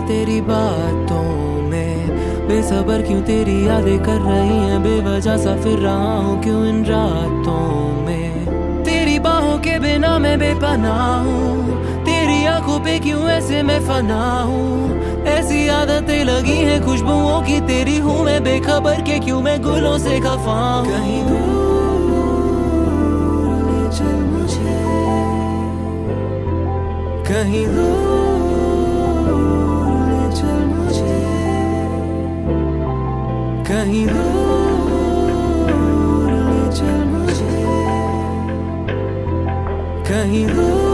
तेरी बातों में, बेसब्र क्यों तेरी यादें कर रही हैं बेवजह सा फिर रहा हूँ क्यों इन रातों में। तेरी बाहों के बिना मैं बेपनाह हूँ, तेरी आंखों पे क्यों ऐसे मैं फना हूँ। ऐसी आदतें लगी हैं खुशबुओं की तेरी हूँ मैं बेखबर के क्यों मैं गुलों से खफा हूँ। कहीं दूर ले चल मुझे, कहीं दूर ले चल मुझे, कहीं दूर ले चल मुझे, कहीं दूर